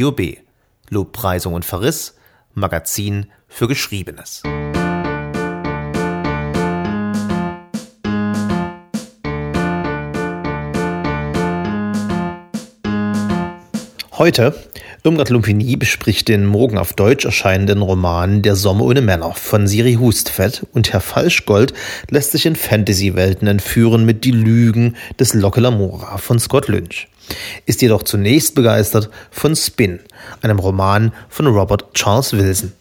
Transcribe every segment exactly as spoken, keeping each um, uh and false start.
Studio B. Lobpreisung und Verriss, Magazin für Geschriebenes. Heute, Irmgard Lumpini bespricht den morgen auf Deutsch erscheinenden Roman Der Sommer ohne Männer von Siri Hustvedt, und Herr Falschgold lässt sich in Fantasy-Welten entführen mit Die Lügen des Locke Lamora von Scott Lynch. Ist jedoch zunächst begeistert von Spin, einem Roman von Robert Charles Wilson.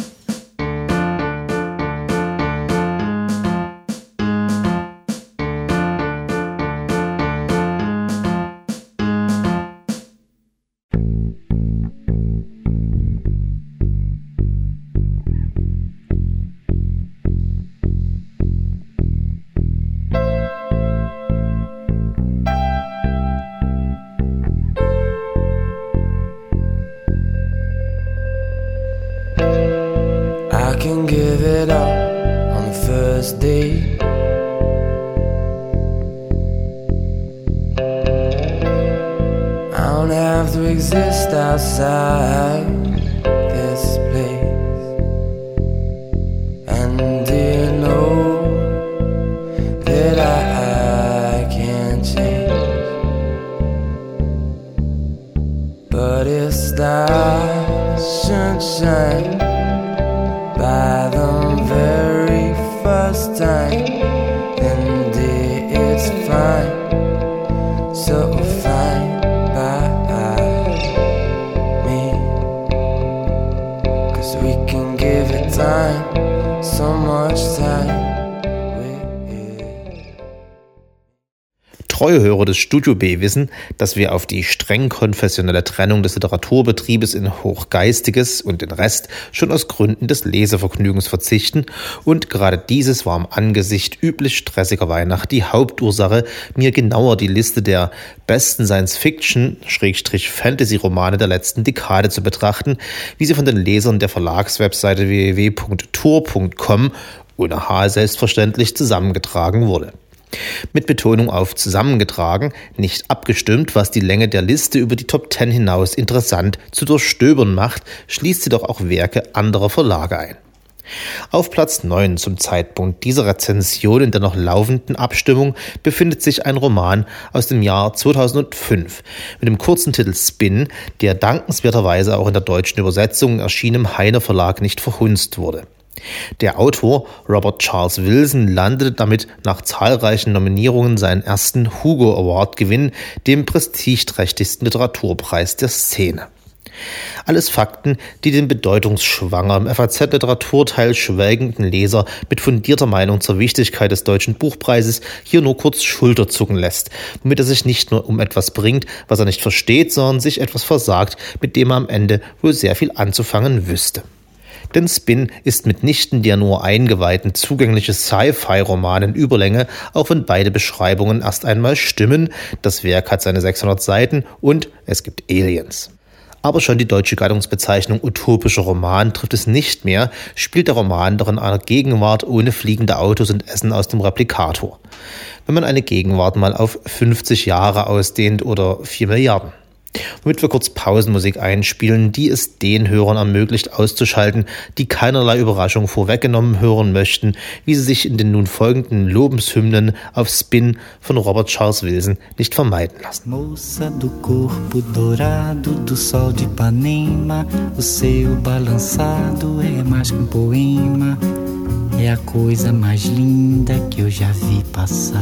I can give it up on the first day. I don't have to exist outside this place. And do you know that I, I can't change? But if stars should shine by the very first time, then dear, it's fine, so fine by me. Cause we can give it time, so much time. Treue Hörer des Studio B wissen, dass wir auf die streng konfessionelle Trennung des Literaturbetriebes in Hochgeistiges und den Rest schon aus Gründen des Lesevergnügens verzichten, und gerade dieses war im Angesicht üblich stressiger Weihnacht die Hauptursache, mir genauer die Liste der besten Science-Fiction-Fantasy-Romane der letzten Dekade zu betrachten, wie sie von den Lesern der Verlagswebseite w w w punkt tor punkt com ohne H selbstverständlich zusammengetragen wurde. Mit Betonung auf zusammengetragen, nicht abgestimmt, was die Länge der Liste über die Top Ten hinaus interessant zu durchstöbern macht, schließt sie doch auch Werke anderer Verlage ein. Auf Platz neun zum Zeitpunkt dieser Rezension in der noch laufenden Abstimmung befindet sich ein Roman aus dem Jahr zweitausendfünf mit dem kurzen Titel Spin, der dankenswerterweise auch in der deutschen Übersetzung erschienen im Heine Verlag nicht verhunzt wurde. Der Autor Robert Charles Wilson landete damit nach zahlreichen Nominierungen seinen ersten Hugo Award Gewinn, dem prestigeträchtigsten Literaturpreis der Szene. Alles Fakten, die den bedeutungsschwanger im F A Z-Literaturteil schwelgenden Leser mit fundierter Meinung zur Wichtigkeit des Deutschen Buchpreises hier nur kurz Schulter zucken lässt, womit er sich nicht nur um etwas bringt, was er nicht versteht, sondern sich etwas versagt, mit dem er am Ende wohl sehr viel anzufangen wüsste. Denn Spin ist mitnichten der nur Eingeweihten zugängliche Sci-Fi-Roman in Überlänge, auch wenn beide Beschreibungen erst einmal stimmen. Das Werk hat seine sechshundert Seiten und es gibt Aliens. Aber schon die deutsche Gattungsbezeichnung utopischer Roman trifft es nicht mehr, spielt der Roman doch in einer Gegenwart ohne fliegende Autos und Essen aus dem Replikator. Wenn man eine Gegenwart mal auf fünfzig Jahre ausdehnt oder vier Milliarden. Womit wir kurz Pausenmusik einspielen, die es den Hörern ermöglicht auszuschalten, die keinerlei Überraschung vorweggenommen hören möchten, wie sie sich in den nun folgenden Lobeshymnen auf Spin von Robert Charles Wilson nicht vermeiden lassen. Moça do corpo dourado do sol de Ipanema, o seu balançado é mais que um poema, é a coisa mais linda que eu já vi passar.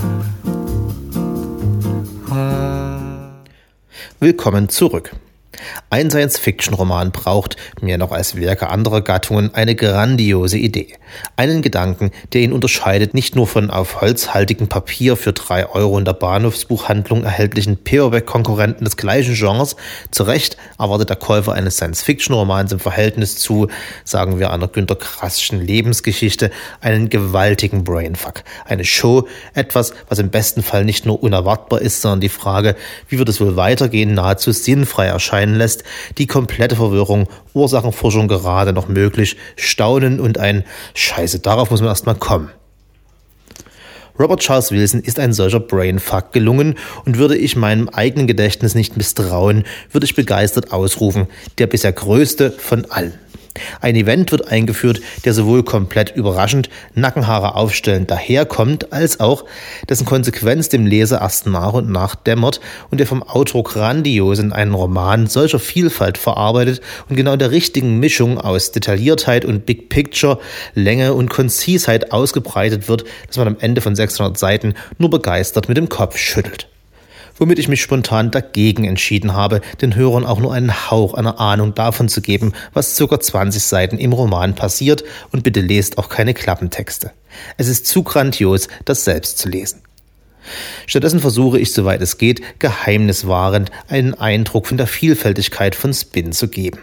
Ah. Willkommen zurück. Ein Science-Fiction-Roman braucht, mehr noch als Werke anderer Gattungen, eine grandiose Idee. Einen Gedanken, der ihn unterscheidet nicht nur von auf holzhaltigem Papier für drei Euro in der Bahnhofsbuchhandlung erhältlichen Paperback-Konkurrenten des gleichen Genres. Zu Recht erwartet der Käufer eines Science-Fiction-Romans im Verhältnis zu, sagen wir, einer Günter Grassschen Lebensgeschichte, einen gewaltigen Brainfuck. Eine Show, etwas, was im besten Fall nicht nur unerwartbar ist, sondern die Frage, wie wird es wohl weitergehen, nahezu sinnfrei erscheinen lässt, die komplette Verwirrung, Ursachenforschung gerade noch möglich, Staunen und ein Scheiße, darauf muss man erstmal kommen. Robert Charles Wilson ist ein solcher Brainfuck gelungen und würde ich meinem eigenen Gedächtnis nicht misstrauen, würde ich begeistert ausrufen, der bisher größte von allen. Ein Event wird eingeführt, der sowohl komplett überraschend, Nackenhaare aufstellend daherkommt, als auch dessen Konsequenz dem Leser erst nach und nach dämmert und der vom Autor grandios in einen Roman solcher Vielfalt verarbeitet und genau der richtigen Mischung aus Detailliertheit und Big Picture, Länge und Konzisheit ausgebreitet wird, dass man am Ende von sechshundert Seiten nur begeistert mit dem Kopf schüttelt. Womit ich mich spontan dagegen entschieden habe, den Hörern auch nur einen Hauch einer Ahnung davon zu geben, was ca. zwanzig Seiten im Roman passiert, und bitte lest auch keine Klappentexte. Es ist zu grandios, das selbst zu lesen. Stattdessen versuche ich, soweit es geht, geheimniswahrend einen Eindruck von der Vielfältigkeit von Spin zu geben.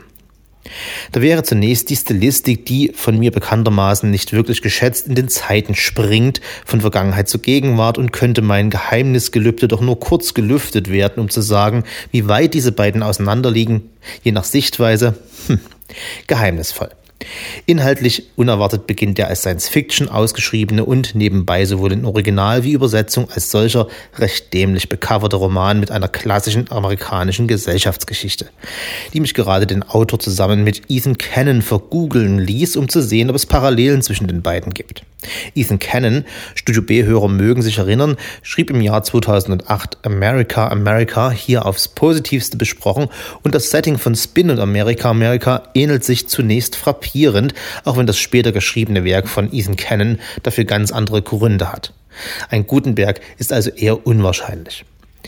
Da wäre zunächst die Stilistik, die von mir bekanntermaßen nicht wirklich geschätzt in den Zeiten springt, von Vergangenheit zur Gegenwart, und könnte mein Geheimnisgelübde doch nur kurz gelüftet werden, um zu sagen, wie weit diese beiden auseinanderliegen, je nach Sichtweise, hm, geheimnisvoll. Inhaltlich unerwartet beginnt der als Science-Fiction ausgeschriebene und nebenbei sowohl in Original wie Übersetzung als solcher recht dämlich becoverte Roman mit einer klassischen amerikanischen Gesellschaftsgeschichte, die mich gerade den Autor zusammen mit Ethan Cannon vergoogeln ließ, um zu sehen, ob es Parallelen zwischen den beiden gibt. Ethan Cannon, Studio B-Hörer mögen sich erinnern, schrieb im Jahr zweitausendacht America, America, hier aufs Positivste besprochen, und das Setting von Spin und America, America ähnelt sich zunächst frappierend, auch wenn das später geschriebene Werk von Ethan Cannon dafür ganz andere Gründe hat. Ein Gutenberg ist also eher unwahrscheinlich.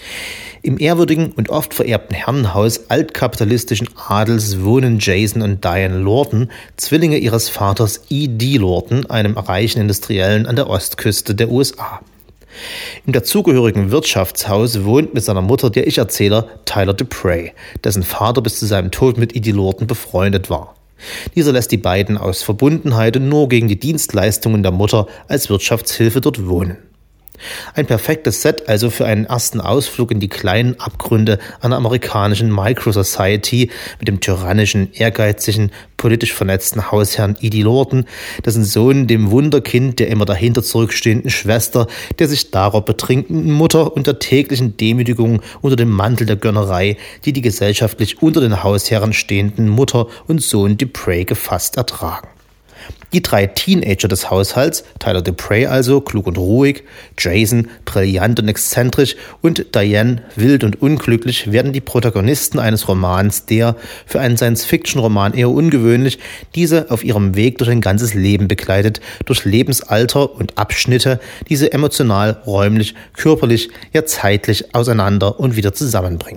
Im ehrwürdigen und oft vererbten Herrenhaus altkapitalistischen Adels wohnen Jason und Diane Lawton, Zwillinge ihres Vaters E D Lawton, einem reichen Industriellen an der Ostküste der U S A. Im dazugehörigen Wirtschaftshaus wohnt mit seiner Mutter der Ich-Erzähler Tyler Duprey, dessen Vater bis zu seinem Tod mit E D Lawton befreundet war. Dieser lässt die beiden aus Verbundenheit und nur gegen die Dienstleistungen der Mutter als Wirtschaftshilfe dort wohnen. Ein perfektes Set also für einen ersten Ausflug in die kleinen Abgründe einer amerikanischen Micro-Society mit dem tyrannischen, ehrgeizigen, politisch vernetzten Hausherrn E D Lawton, dessen Sohn dem Wunderkind der immer dahinter zurückstehenden Schwester, der sich darauf betrinken Mutter und der täglichen Demütigung unter dem Mantel der Gönnerei, die die gesellschaftlich unter den Hausherren stehenden Mutter und Sohn Duprey gefasst ertragen. Die drei Teenager des Haushalts, Tyler Duprey also, klug und ruhig, Jason, brillant und exzentrisch, und Diane, wild und unglücklich, werden die Protagonisten eines Romans, der, für einen Science-Fiction-Roman eher ungewöhnlich, diese auf ihrem Weg durch ein ganzes Leben begleitet, durch Lebensalter und Abschnitte, diese emotional, räumlich, körperlich, ja zeitlich auseinander und wieder zusammenbringen.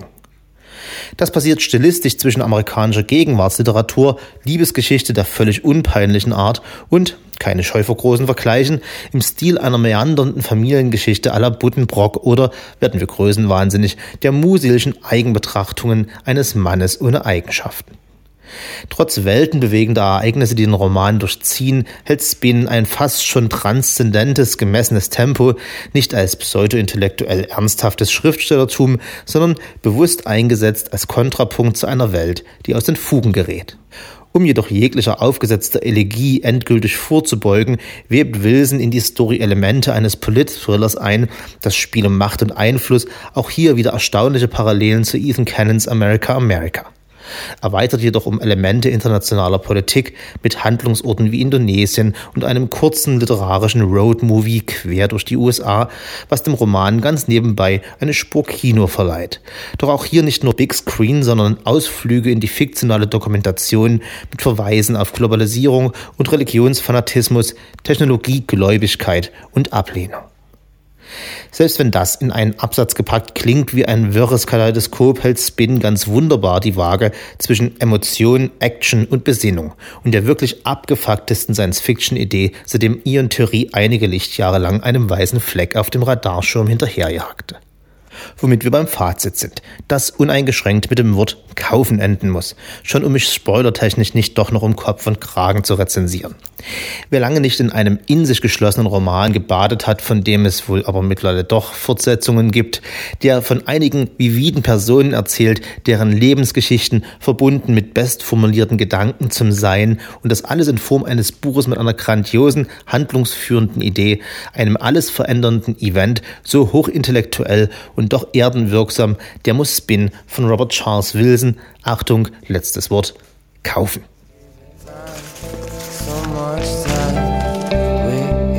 Das passiert stilistisch zwischen amerikanischer Gegenwartsliteratur, Liebesgeschichte der völlig unpeinlichen Art und, keine Scheu vor großen Vergleichen, im Stil einer meandernden Familiengeschichte à la Buddenbrock oder, werden wir größenwahnsinnig, der musilischen Eigenbetrachtungen eines Mannes ohne Eigenschaften. Trotz weltenbewegender Ereignisse, die den Roman durchziehen, hält Spin ein fast schon transzendentes, gemessenes Tempo, nicht als pseudo-intellektuell ernsthaftes Schriftstellertum, sondern bewusst eingesetzt als Kontrapunkt zu einer Welt, die aus den Fugen gerät. Um jedoch jeglicher aufgesetzter Elegie endgültig vorzubeugen, webt Wilson in die Story Elemente eines Polit-Thrillers ein, das Spiel um Macht und Einfluss, auch hier wieder erstaunliche Parallelen zu Ethan Cannons America, America. Erweitert jedoch um Elemente internationaler Politik mit Handlungsorten wie Indonesien und einem kurzen literarischen Roadmovie quer durch die U S A, was dem Roman ganz nebenbei eine Spur Kino verleiht. Doch auch hier nicht nur Big Screen, sondern Ausflüge in die fiktionale Dokumentation mit Verweisen auf Globalisierung und Religionsfanatismus, Technologiegläubigkeit und Ablehnung. Selbst wenn das in einen Absatz gepackt klingt wie ein wirres Kaleidoskop, hält Spin ganz wunderbar die Waage zwischen Emotion, Action und Besinnung und der wirklich abgefucktesten Science-Fiction-Idee, seitdem Ian Thury einige Lichtjahre lang einem weißen Fleck auf dem Radarschirm hinterherjagte. Womit wir beim Fazit sind, das uneingeschränkt mit dem Wort kaufen enden muss, schon um mich spoilertechnisch nicht doch noch um Kopf und Kragen zu rezensieren. Wer lange nicht in einem in sich geschlossenen Roman gebadet hat, von dem es wohl aber mittlerweile doch Fortsetzungen gibt, der von einigen vividen Personen erzählt, deren Lebensgeschichten verbunden mit bestformulierten Gedanken zum Sein und das alles in Form eines Buches mit einer grandiosen, handlungsführenden Idee, einem alles verändernden Event, so hochintellektuell und doch erdenwirksam, der muss Spin von Robert Charles Wilson, Achtung, letztes Wort, kaufen. So much time with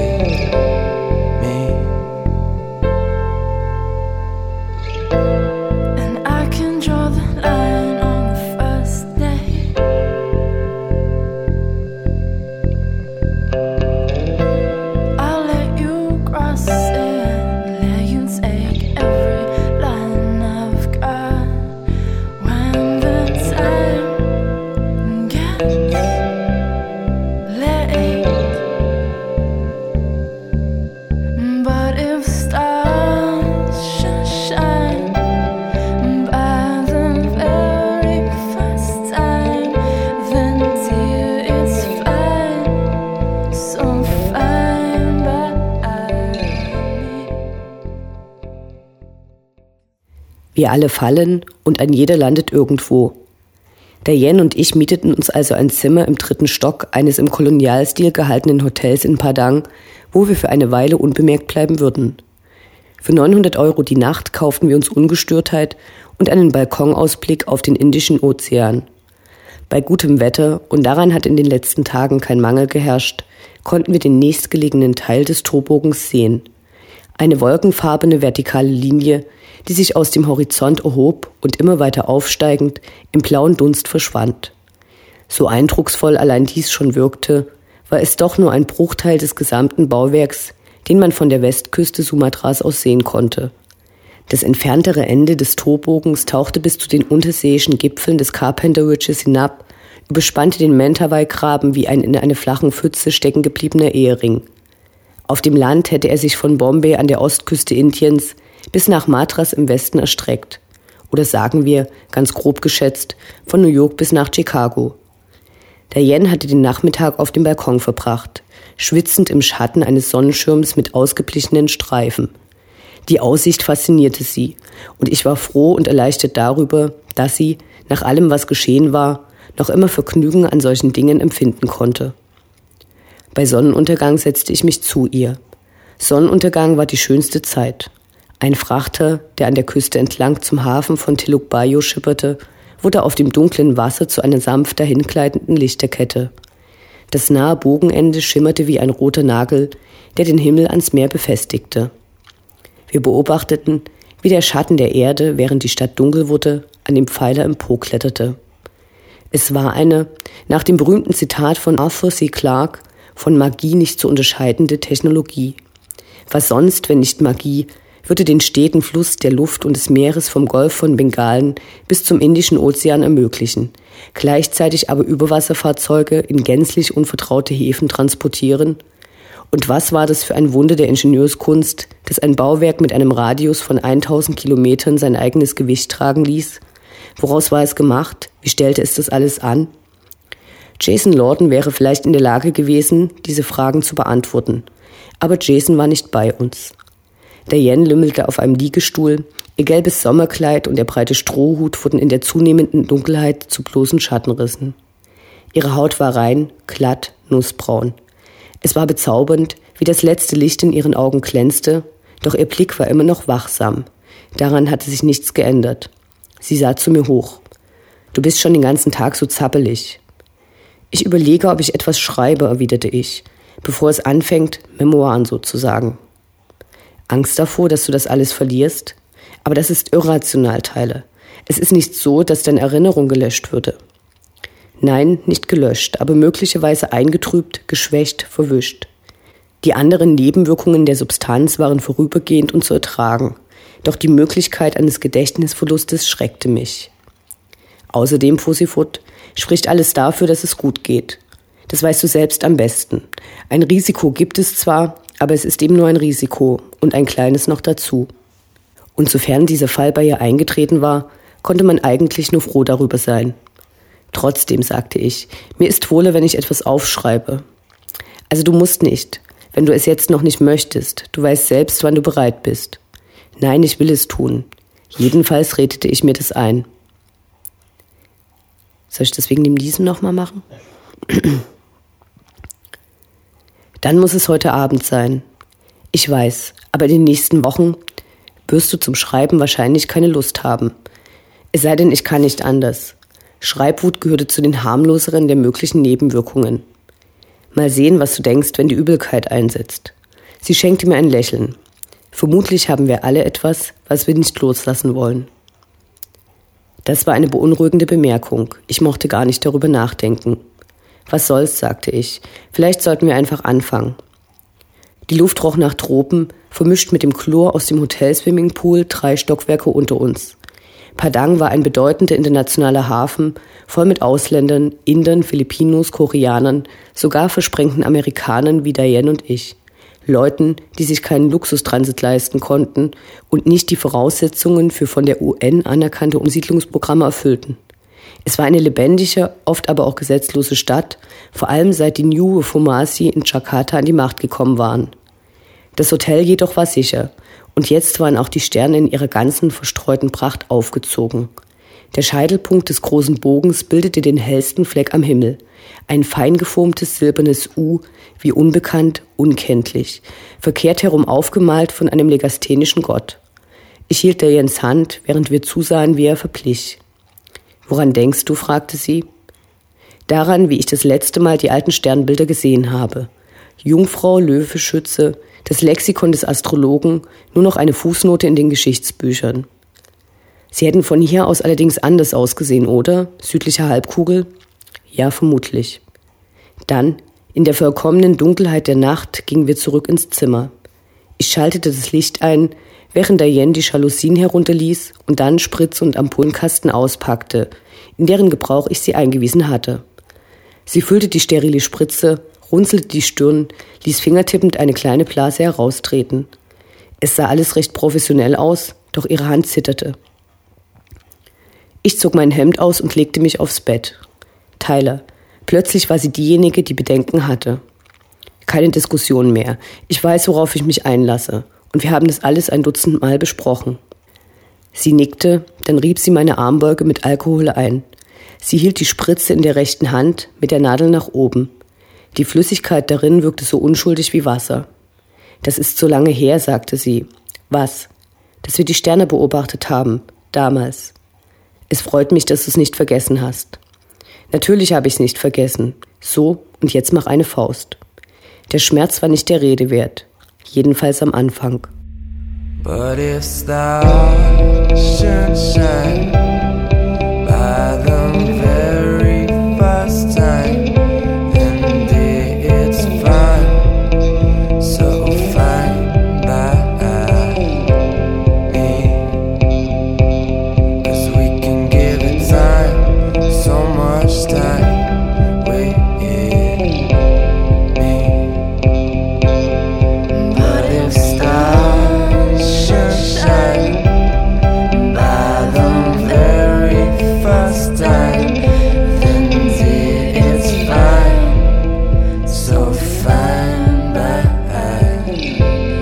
me, And I can draw the line on the first day. I'll let you cross it, let you take every line I've got. When the time gets late, but if stars should shine by the very first time, then dear, it's fine, so fine by me. Wir alle fallen und ein jeder landet irgendwo. Diane und ich mieteten uns also ein Zimmer im dritten Stock eines im Kolonialstil gehaltenen Hotels in Padang, wo wir für eine Weile unbemerkt bleiben würden. Für neunhundert Euro die Nacht kauften wir uns Ungestörtheit und einen Balkonausblick auf den Indischen Ozean. Bei gutem Wetter, und daran hat in den letzten Tagen kein Mangel geherrscht, konnten wir den nächstgelegenen Teil des Torbogens sehen. Eine wolkenfarbene vertikale Linie, die sich aus dem Horizont erhob und immer weiter aufsteigend im blauen Dunst verschwand. So eindrucksvoll allein dies schon wirkte, war es doch nur ein Bruchteil des gesamten Bauwerks, den man von der Westküste Sumatras aus sehen konnte. Das entferntere Ende des Torbogens tauchte bis zu den unterseeischen Gipfeln des Carpenter Ridges hinab, überspannte den Mentawai-Graben wie ein in einer flachen Pfütze stecken gebliebener Ehering. Auf dem Land hätte er sich von Bombay an der Ostküste Indiens bis nach Madras im Westen erstreckt. Oder sagen wir, ganz grob geschätzt, von New York bis nach Chicago. Diane hatte den Nachmittag auf dem Balkon verbracht, schwitzend im Schatten eines Sonnenschirms mit ausgeblichenen Streifen. Die Aussicht faszinierte sie, und ich war froh und erleichtert darüber, dass sie, nach allem was geschehen war, noch immer Vergnügen an solchen Dingen empfinden konnte. Bei Sonnenuntergang setzte ich mich zu ihr. Sonnenuntergang war die schönste Zeit. Ein Frachter, der an der Küste entlang zum Hafen von Tilukbayo schipperte, wurde auf dem dunklen Wasser zu einer sanft dahingleitenden Lichterkette. Das nahe Bogenende schimmerte wie ein roter Nagel, der den Himmel ans Meer befestigte. Wir beobachteten, wie der Schatten der Erde, während die Stadt dunkel wurde, an dem Pfeiler emporkletterte. Es war eine, nach dem berühmten Zitat von Arthur C. Clarke, von Magie nicht zu unterscheidende Technologie. Was sonst, wenn nicht Magie, würde den steten Fluss der Luft und des Meeres vom Golf von Bengalen bis zum Indischen Ozean ermöglichen, gleichzeitig aber Überwasserfahrzeuge in gänzlich unvertraute Häfen transportieren? Und was war das für ein Wunder der Ingenieurskunst, dass ein Bauwerk mit einem Radius von tausend Kilometern sein eigenes Gewicht tragen ließ? Woraus war es gemacht? Wie stellte es das alles an? Jason Lawton wäre vielleicht in der Lage gewesen, diese Fragen zu beantworten. Aber Jason war nicht bei uns. Diane lümmelte auf einem Liegestuhl, ihr gelbes Sommerkleid und der breite Strohhut wurden in der zunehmenden Dunkelheit zu bloßen Schattenrissen. Ihre Haut war rein, glatt, nussbraun. Es war bezaubernd, wie das letzte Licht in ihren Augen glänzte, doch ihr Blick war immer noch wachsam. Daran hatte sich nichts geändert. Sie sah zu mir hoch. »Du bist schon den ganzen Tag so zappelig.« »Ich überlege, ob ich etwas schreibe«, erwiderte ich, bevor es anfängt, Memoiren sozusagen. Angst davor, dass du das alles verlierst? Aber das ist irrational, Tyler. Es ist nicht so, dass deine Erinnerung gelöscht würde. Nein, nicht gelöscht, aber möglicherweise eingetrübt, geschwächt, verwischt. Die anderen Nebenwirkungen der Substanz waren vorübergehend und zu ertragen. Doch die Möglichkeit eines Gedächtnisverlustes schreckte mich. Außerdem, fuhr sie fort, spricht alles dafür, dass es gut geht. Das weißt du selbst am besten. Ein Risiko gibt es zwar, aber es ist eben nur ein Risiko und ein kleines noch dazu. Und sofern dieser Fall bei ihr eingetreten war, konnte man eigentlich nur froh darüber sein. Trotzdem, sagte ich, mir ist wohler, wenn ich etwas aufschreibe. Also du musst nicht, wenn du es jetzt noch nicht möchtest. Du weißt selbst, wann du bereit bist. Nein, ich will es tun. Jedenfalls redete ich mir das ein. Soll ich das wegen dem Niesen nochmal machen? Dann muss es heute Abend sein. Ich weiß, aber in den nächsten Wochen wirst du zum Schreiben wahrscheinlich keine Lust haben. Es sei denn, ich kann nicht anders. Schreibwut gehörte zu den harmloseren der möglichen Nebenwirkungen. Mal sehen, was du denkst, wenn die Übelkeit einsetzt. Sie schenkte mir ein Lächeln. Vermutlich haben wir alle etwas, was wir nicht loslassen wollen. Das war eine beunruhigende Bemerkung. Ich mochte gar nicht darüber nachdenken. Was soll's, sagte ich. Vielleicht sollten wir einfach anfangen. Die Luft roch nach Tropen, vermischt mit dem Chlor aus dem Hotel-Swimmingpool drei Stockwerke unter uns. Padang war ein bedeutender internationaler Hafen, voll mit Ausländern, Indern, Filipinos, Koreanern, sogar versprengten Amerikanern wie Diane und ich. Leuten, die sich keinen Luxustransit leisten konnten und nicht die Voraussetzungen für von der U N anerkannte Umsiedlungsprogramme erfüllten. Es war eine lebendige, oft aber auch gesetzlose Stadt, vor allem seit die New Reformasi in Jakarta an die Macht gekommen waren. Das Hotel jedoch war sicher, und jetzt waren auch die Sterne in ihrer ganzen verstreuten Pracht aufgezogen. Der Scheitelpunkt des großen Bogens bildete den hellsten Fleck am Himmel, ein fein geformtes silbernes U, wie unbekannt, unkenntlich, verkehrt herum aufgemalt von einem legasthenischen Gott. Ich hielt Dianes Hand, während wir zusahen, wie er verblich. »Woran denkst du?« fragte sie. »Daran, wie ich das letzte Mal die alten Sternbilder gesehen habe. Jungfrau, Löwe, Schütze, das Lexikon des Astrologen, nur noch eine Fußnote in den Geschichtsbüchern. Sie hätten von hier aus allerdings anders ausgesehen, oder? Südliche Halbkugel? Ja, vermutlich. Dann, in der vollkommenen Dunkelheit der Nacht, gingen wir zurück ins Zimmer. Ich schaltete das Licht ein, während Diane die Jalousien herunterließ und dann Spritze und Ampullenkasten auspackte, in deren Gebrauch ich sie eingewiesen hatte. Sie füllte die sterile Spritze, runzelte die Stirn, ließ fingertippend eine kleine Blase heraustreten. Es sah alles recht professionell aus, doch ihre Hand zitterte. Ich zog mein Hemd aus und legte mich aufs Bett. Tyler. Plötzlich war sie diejenige, die Bedenken hatte. Keine Diskussion mehr. Ich weiß, worauf ich mich einlasse. Und wir haben das alles ein Dutzend Mal besprochen. Sie nickte, dann rieb sie meine Armbeuge mit Alkohol ein. Sie hielt die Spritze in der rechten Hand, mit der Nadel nach oben. Die Flüssigkeit darin wirkte so unschuldig wie Wasser. Das ist so lange her, sagte sie. Was? Dass wir die Sterne beobachtet haben. Damals. Es freut mich, dass du es nicht vergessen hast. Natürlich habe ich es nicht vergessen. So, und jetzt mach eine Faust. Der Schmerz war nicht der Rede wert. Jedenfalls am Anfang. But if stars should shine by the very first time, then dear, it's fine, so fine by me. 'Cause we can give it time, so much time with me. But if stars should shine by the very first time, then dear, it's fine, so fine by me.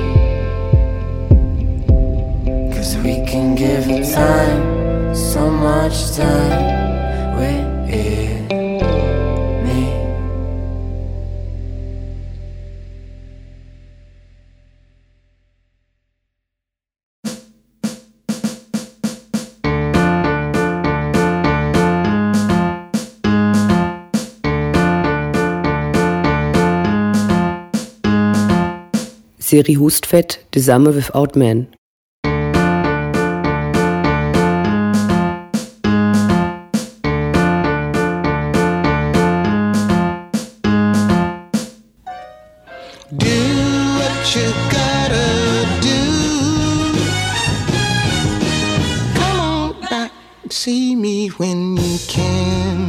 'Cause we can give it time, so much time with me. Seri Hustvedt, The Summer Without Men. Do what you gotta do. Come on back, see me when you can.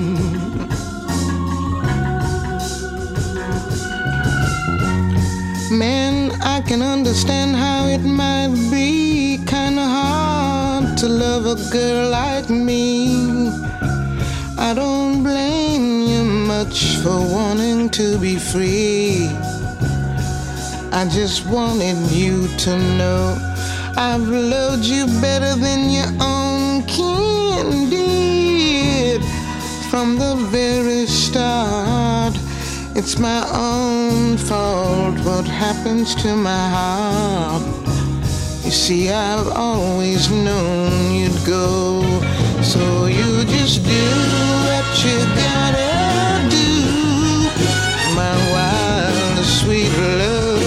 Man, I can understand how it might be kinda hard to love a girl like me. I don't blame you much. much for wanting to be free. I just wanted you to know I've loved you better than your own kin did. From the very start, it's my own fault what happens to my heart. You see, I've always known you'd go, so you just do what you gotta do, my wild, sweet love.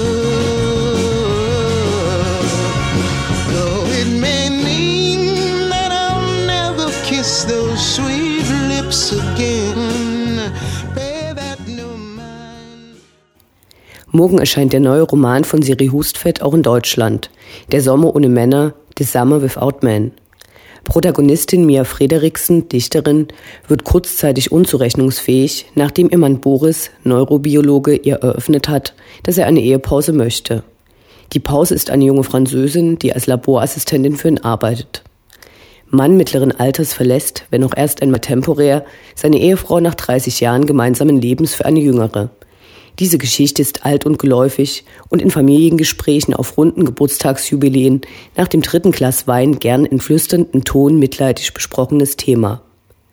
Though it may mean that I'll never kiss those sweet lips again, bear that no mind. Morgen erscheint der neue Roman von Siri Hustvedt auch in Deutschland. Der Sommer ohne Männer, The Summer Without Men. Protagonistin Mia Frederiksen, Dichterin, wird kurzzeitig unzurechnungsfähig, nachdem ihr Mann Boris, Neurobiologe, ihr eröffnet hat, dass er eine Ehepause möchte. Die Pause ist eine junge Französin, die als Laborassistentin für ihn arbeitet. Mann mittleren Alters verlässt, wenn auch erst einmal temporär, seine Ehefrau nach dreißig Jahren gemeinsamen Lebens für eine jüngere. Diese Geschichte ist alt und geläufig und in Familiengesprächen auf runden Geburtstagsjubiläen nach dem dritten Glas Wein gern in flüsterndem Ton mitleidig besprochenes Thema.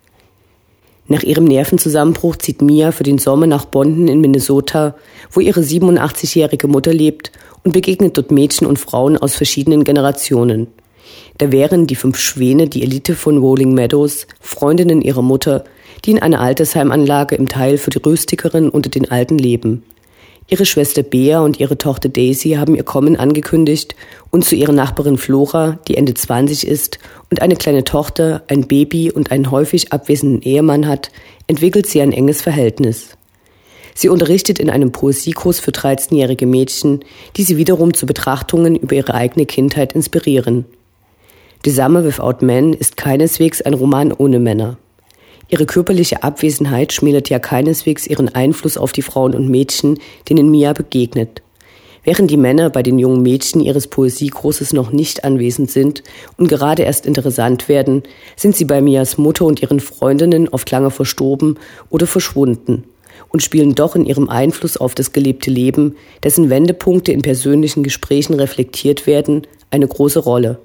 Nach ihrem Nervenzusammenbruch zieht Mia für den Sommer nach Bonden in Minnesota, wo ihre siebenundachtzigjährige Mutter lebt, und begegnet dort Mädchen und Frauen aus verschiedenen Generationen. Da wären die fünf Schwäne die Elite von Rolling Meadows, Freundinnen ihrer Mutter, die in einer Altersheimanlage im Teil für die Rüstigeren unter den Alten leben. Ihre Schwester Bea und ihre Tochter Daisy haben ihr Kommen angekündigt und zu ihrer Nachbarin Flora, die Ende zwanzig ist und eine kleine Tochter, ein Baby und einen häufig abwesenden Ehemann hat, entwickelt sie ein enges Verhältnis. Sie unterrichtet in einem Poesiekurs für dreizehnjährige Mädchen, die sie wiederum zu Betrachtungen über ihre eigene Kindheit inspirieren. The Summer Without Men ist keineswegs ein Roman ohne Männer. Ihre körperliche Abwesenheit schmälert ja keineswegs ihren Einfluss auf die Frauen und Mädchen, denen Mia begegnet. Während die Männer bei den jungen Mädchen ihres Poesiekurses noch nicht anwesend sind und gerade erst interessant werden, sind sie bei Mias Mutter und ihren Freundinnen oft lange verstorben oder verschwunden und spielen doch in ihrem Einfluss auf das gelebte Leben, dessen Wendepunkte in persönlichen Gesprächen reflektiert werden, eine große Rolle.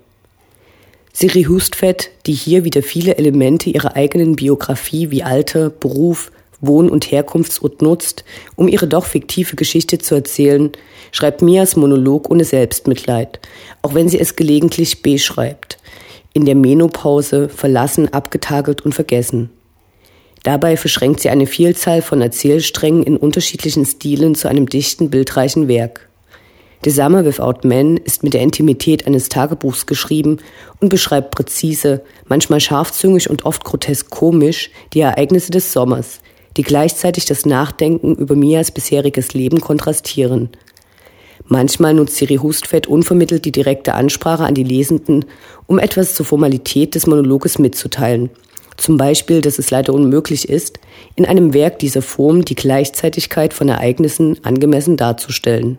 Siri Hustvedt, die hier wieder viele Elemente ihrer eigenen Biografie wie Alter, Beruf, Wohn- und Herkunftsort nutzt, um ihre doch fiktive Geschichte zu erzählen, schreibt Mias Monolog ohne Selbstmitleid, auch wenn sie es gelegentlich beschreibt. In der Menopause, verlassen, abgetagelt und vergessen. Dabei verschränkt sie eine Vielzahl von Erzählsträngen in unterschiedlichen Stilen zu einem dichten, bildreichen Werk. The Summer Without Men ist mit der Intimität eines Tagebuchs geschrieben und beschreibt präzise, manchmal scharfzüngig und oft grotesk komisch die Ereignisse des Sommers, die gleichzeitig das Nachdenken über Mias bisheriges Leben kontrastieren. Manchmal nutzt Siri Hustvedt unvermittelt die direkte Ansprache an die Lesenden, um etwas zur Formalität des Monologes mitzuteilen. Zum Beispiel, dass es leider unmöglich ist, in einem Werk dieser Form die Gleichzeitigkeit von Ereignissen angemessen darzustellen.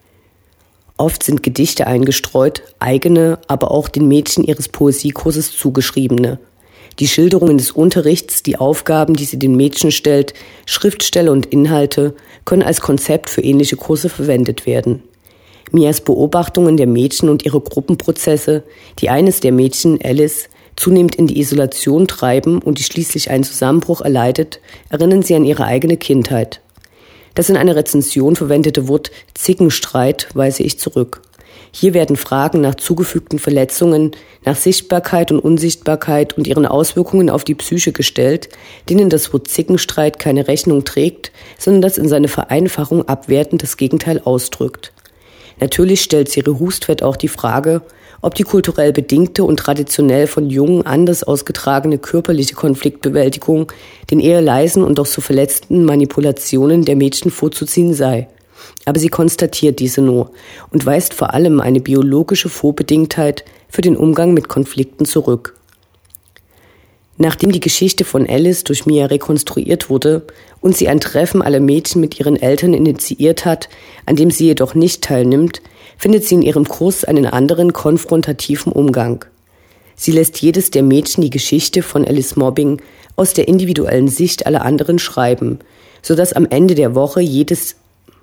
Oft sind Gedichte eingestreut, eigene, aber auch den Mädchen ihres Poesiekurses zugeschriebene. Die Schilderungen des Unterrichts, die Aufgaben, die sie den Mädchen stellt, Schriftstelle und Inhalte können als Konzept für ähnliche Kurse verwendet werden. Mias Beobachtungen der Mädchen und ihre Gruppenprozesse, die eines der Mädchen, Alice, zunehmend in die Isolation treiben und die schließlich einen Zusammenbruch erleidet, erinnern sie an ihre eigene Kindheit. Das in einer Rezension verwendete Wort Zickenstreit weise ich zurück. Hier werden Fragen nach zugefügten Verletzungen, nach Sichtbarkeit und Unsichtbarkeit und ihren Auswirkungen auf die Psyche gestellt, denen das Wort Zickenstreit keine Rechnung trägt, sondern das in seiner Vereinfachung abwertend das Gegenteil ausdrückt. Natürlich stellt Siri Hustvedt auch die Frage, ob die kulturell bedingte und traditionell von Jungen anders ausgetragene körperliche Konfliktbewältigung den eher leisen und doch so verletzten Manipulationen der Mädchen vorzuziehen sei. Aber sie konstatiert diese nur und weist vor allem eine biologische Vorbedingtheit für den Umgang mit Konflikten zurück. Nachdem die Geschichte von Alice durch Mia rekonstruiert wurde und sie ein Treffen aller Mädchen mit ihren Eltern initiiert hat, an dem sie jedoch nicht teilnimmt, findet sie in ihrem Kurs einen anderen konfrontativen Umgang. Sie lässt jedes der Mädchen die Geschichte von Alice Mobbing aus der individuellen Sicht aller anderen schreiben, sodass am Ende der Woche jedes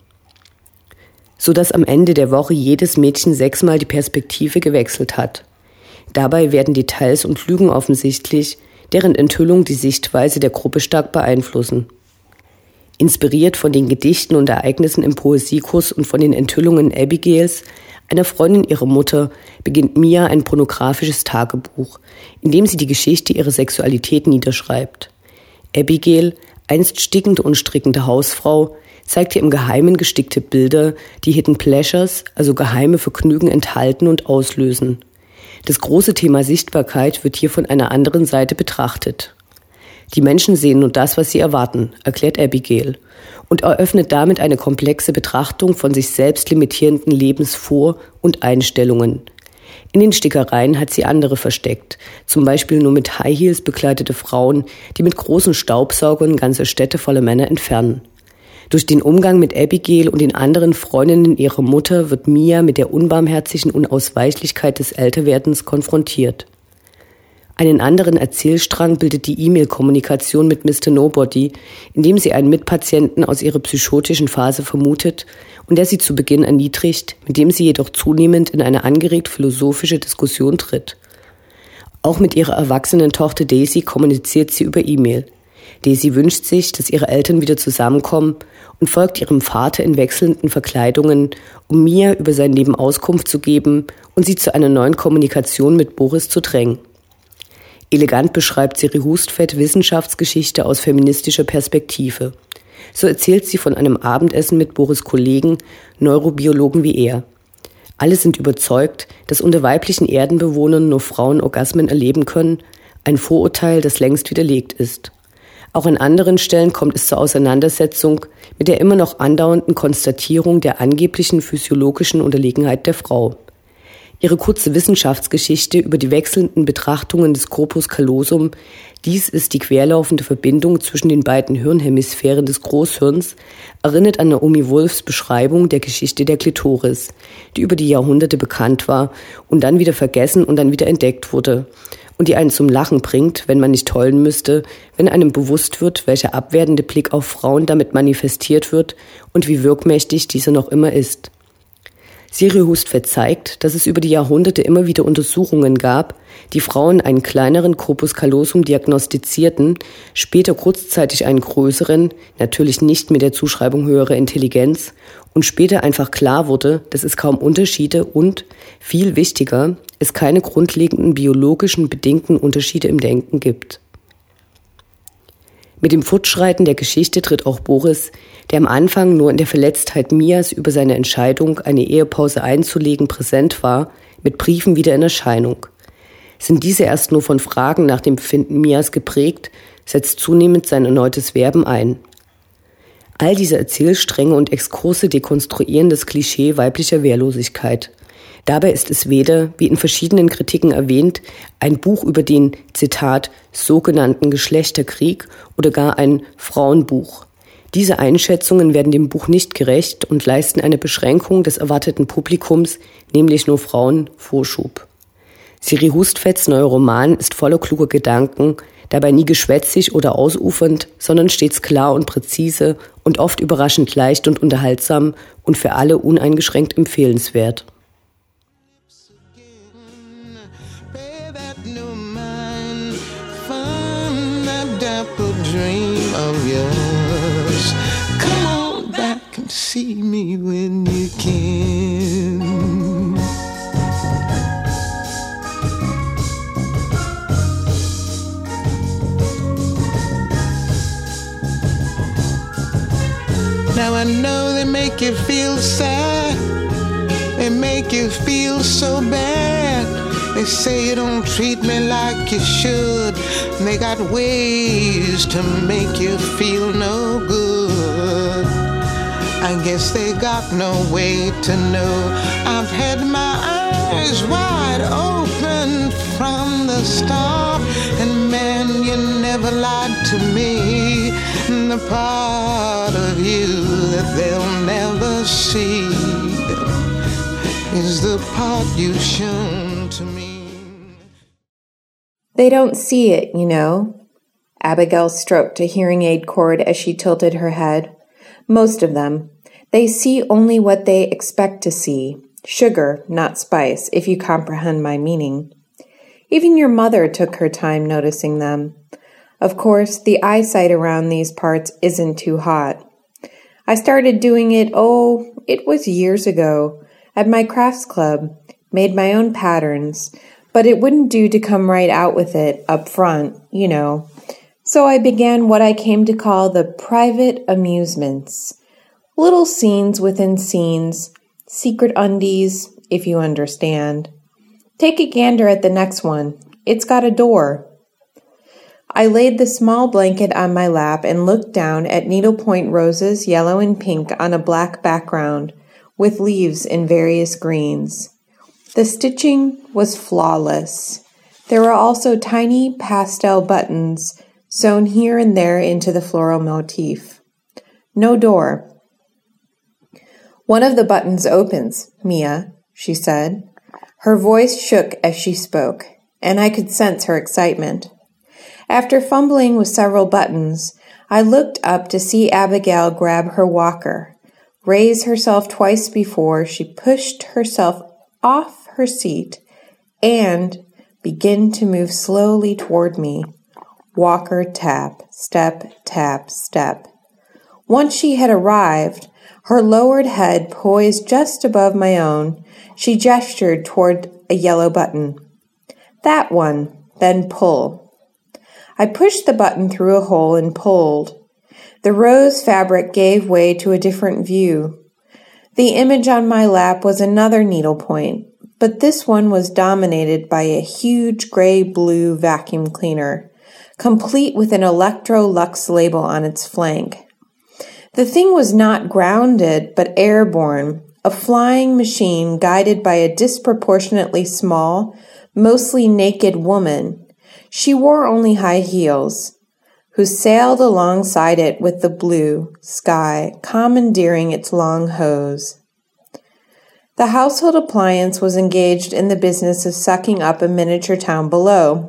sodass am Ende der Woche jedes Mädchen sechsmal die Perspektive gewechselt hat. Dabei werden Details und Lügen offensichtlich, deren Enthüllung die Sichtweise der Gruppe stark beeinflussen. Inspiriert von den Gedichten und Ereignissen im Poesiekurs und von den Enthüllungen Abigails, einer Freundin ihrer Mutter, beginnt Mia ein pornografisches Tagebuch, in dem sie die Geschichte ihrer Sexualität niederschreibt. Abigail, einst stickende und strickende Hausfrau, zeigt ihr im Geheimen gestickte Bilder, die Hidden Pleasures, also geheime Vergnügen, enthalten und auslösen. Das große Thema Sichtbarkeit wird hier von einer anderen Seite betrachtet. Die Menschen sehen nur das, was sie erwarten, erklärt Abigail, und eröffnet damit eine komplexe Betrachtung von sich selbst limitierenden Lebensvor- und Einstellungen. In den Stickereien hat sie andere versteckt, zum Beispiel nur mit High Heels bekleidete Frauen, die mit großen Staubsaugern ganze Städte voller Männer entfernen. Durch den Umgang mit Abigail und den anderen Freundinnen ihrer Mutter wird Mia mit der unbarmherzigen Unausweichlichkeit des Älterwerdens konfrontiert. Einen anderen Erzählstrang bildet die E-Mail-Kommunikation mit Mister Nobody, in dem sie einen Mitpatienten aus ihrer psychotischen Phase vermutet und der sie zu Beginn erniedrigt, mit dem sie jedoch zunehmend in eine angeregt philosophische Diskussion tritt. Auch mit ihrer erwachsenen Tochter Daisy kommuniziert sie über E-Mail. Daisy wünscht sich, dass ihre Eltern wieder zusammenkommen und folgt ihrem Vater in wechselnden Verkleidungen, um Mia über sein Leben Auskunft zu geben und sie zu einer neuen Kommunikation mit Boris zu drängen. Elegant beschreibt Siri Hustvedt Wissenschaftsgeschichte aus feministischer Perspektive. So erzählt sie von einem Abendessen mit Boris' Kollegen, Neurobiologen wie er. Alle sind überzeugt, dass unter weiblichen Erdenbewohnern nur Frauen Orgasmen erleben können, ein Vorurteil, das längst widerlegt ist. Auch an anderen Stellen kommt es zur Auseinandersetzung mit der immer noch andauernden Konstatierung der angeblichen physiologischen Unterlegenheit der Frau. Ihre kurze Wissenschaftsgeschichte über die wechselnden Betrachtungen des Corpus callosum, dies ist die querlaufende Verbindung zwischen den beiden Hirnhemisphären des Großhirns, erinnert an Naomi Wolfs Beschreibung der Geschichte der Klitoris, die über die Jahrhunderte bekannt war und dann wieder vergessen und dann wieder entdeckt wurde. Und die einen zum Lachen bringt, wenn man nicht heulen müsste, wenn einem bewusst wird, welcher abwertende Blick auf Frauen damit manifestiert wird und wie wirkmächtig dieser noch immer ist. Siri Hustvedt zeigt, dass es über die Jahrhunderte immer wieder Untersuchungen gab, die Frauen einen kleineren Corpus callosum diagnostizierten, später kurzzeitig einen größeren, natürlich nicht mit der Zuschreibung höherer Intelligenz, und später einfach klar wurde, dass es kaum Unterschiede und, viel wichtiger, es keine grundlegenden biologischen bedingten Unterschiede im Denken gibt. Mit dem Fortschreiten der Geschichte tritt auch Boris, der am Anfang nur in der Verletztheit Mias über seine Entscheidung, eine Ehepause einzulegen, präsent war, mit Briefen wieder in Erscheinung. Sind diese erst nur von Fragen nach dem Befinden Mias geprägt, setzt zunehmend sein erneutes Werben ein. All diese Erzählstränge und Exkurse dekonstruieren das Klischee weiblicher Wehrlosigkeit. Dabei ist es weder, wie in verschiedenen Kritiken erwähnt, ein Buch über den, Zitat, sogenannten Geschlechterkrieg oder gar ein Frauenbuch. Diese Einschätzungen werden dem Buch nicht gerecht und leisten eine Beschränkung des erwarteten Publikums, nämlich nur Frauen, Vorschub. Siri Hustvedts neuer Roman ist voller kluger Gedanken, dabei nie geschwätzig oder ausufernd, sondern stets klar und präzise und oft überraschend leicht und unterhaltsam und für alle uneingeschränkt empfehlenswert. See me when you can. Now I know they make you feel sad, they make you feel so bad. They say you don't treat me like you should. They got ways to make you feel no good. I guess they got no way to know. I've had my eyes wide open from the start, and man, you never lied to me. The part of you that they'll never see is the part you've shown to me. They don't see it, you know. Abigail stroked a hearing aid cord as she tilted her head. Most of them. They see only what they expect to see. Sugar, not spice, if you comprehend my meaning. Even your mother took her time noticing them. Of course, the eyesight around these parts isn't too hot. I started doing it, oh, it was years ago, at my crafts club, made my own patterns, but it wouldn't do to come right out with it up front, you know. So I began what I came to call the private amusements. Little scenes within scenes, secret undies, if you understand. Take a gander at the next one. It's got a door. I laid the small blanket on my lap and looked down at needlepoint roses, yellow and pink, on a black background, with leaves in various greens. The stitching was flawless. There were also tiny pastel buttons sewn here and there into the floral motif. No door. One of the buttons opens, Mia, she said. Her voice shook as she spoke, and I could sense her excitement. After fumbling with several buttons, I looked up to see Abigail grab her walker, raise herself twice before she pushed herself off her seat, and begin to move slowly toward me. Walker tap, step, tap, step. Once she had arrived, her lowered head poised just above my own, she gestured toward a yellow button. That one, then pull. I pushed the button through a hole and pulled. The rose fabric gave way to a different view. The image on my lap was another needlepoint, but this one was dominated by a huge gray-blue vacuum cleaner, complete with an Electrolux label on its flank. The thing was not grounded, but airborne, a flying machine guided by a disproportionately small, mostly naked woman. She wore only high heels, who sailed alongside it with the blue sky, commandeering its long hose. The household appliance was engaged in the business of sucking up a miniature town below.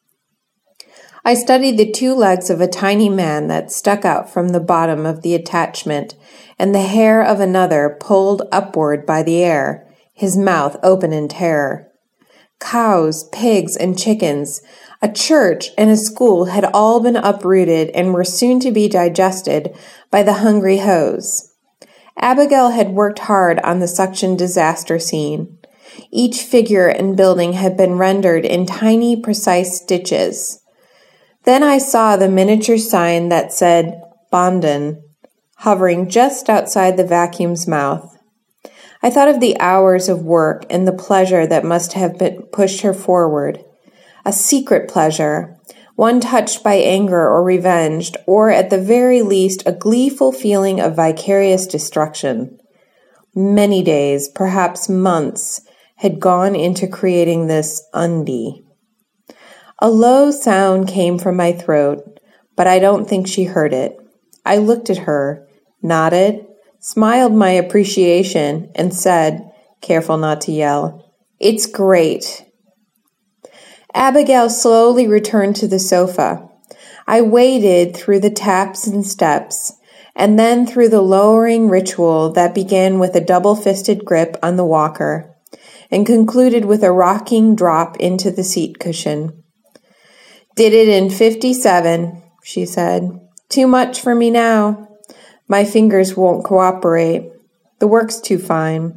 I studied the two legs of a tiny man that stuck out from the bottom of the attachment, and the hair of another pulled upward by the air, his mouth open in terror. Cows, pigs, and chickens, a church and a school had all been uprooted and were soon to be digested by the hungry hose. Abigail had worked hard on the suction disaster scene. Each figure and building had been rendered in tiny, precise stitches. Then I saw the miniature sign that said Bonden, hovering just outside the vacuum's mouth. I thought of the hours of work and the pleasure that must have been pushed her forward. A secret pleasure, one touched by anger or revenge, or at the very least a gleeful feeling of vicarious destruction. Many days, perhaps months, had gone into creating this undie. A low sound came from my throat, but I don't think she heard it. I looked at her, nodded, smiled my appreciation, and said, careful not to yell, "It's great." Abigail slowly returned to the sofa. I waded through the taps and steps, and then through the lowering ritual that began with a double-fisted grip on the walker, and concluded with a rocking drop into the seat cushion. "Did it in fifty-seven, she said. "Too much for me now. My fingers won't cooperate. The work's too fine."